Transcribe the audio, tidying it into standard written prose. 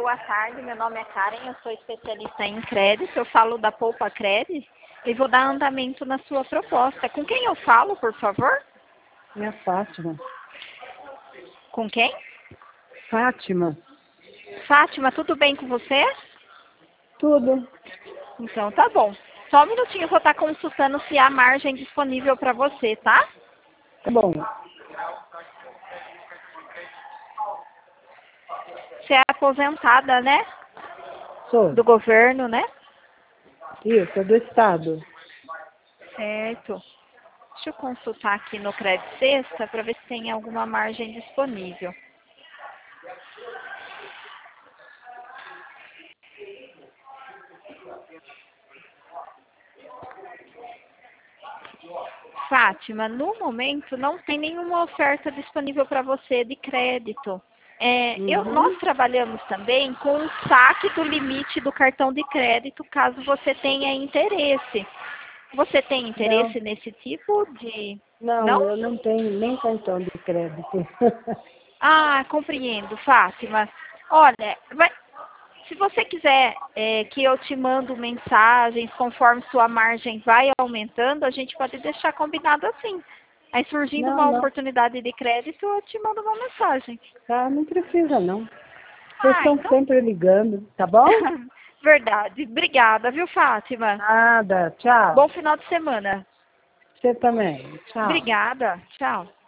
boa tarde. Meu nome é Karen, eu sou especialista em crédito. Eu falo da Poupa Credit e vou dar andamento na sua proposta. Com quem eu falo, por favor? É a Fátima. Com quem? Fátima. Fátima, tudo bem com você? Tudo. Então tá bom. Só um minutinho, eu vou estar consultando se há margem disponível para você, tá? Tá bom. Você é aposentada, né? Sou. Do governo, né? Isso, é do Estado. Certo. Deixa eu consultar aqui no Crédito Sexta para ver se tem alguma margem disponível. Fátima, no momento não tem nenhuma oferta disponível para você de crédito. Nós trabalhamos também com o saque do limite do cartão de crédito, caso você tenha interesse. Você tem interesse nesse tipo de... Não, eu não tenho nem cartão de crédito. Ah, compreendo, Fátima. Olha, se você quiser que eu te mando mensagens conforme sua margem vai aumentando, a gente pode deixar combinado assim. Aí surgindo uma Não. oportunidade de crédito, eu te mando uma mensagem. Tá, não precisa não. Vocês estão Então... sempre ligando, tá bom? Verdade. Obrigada, viu, Fátima? Nada, tchau. Bom final de semana. Você também, tchau. Obrigada. Tchau.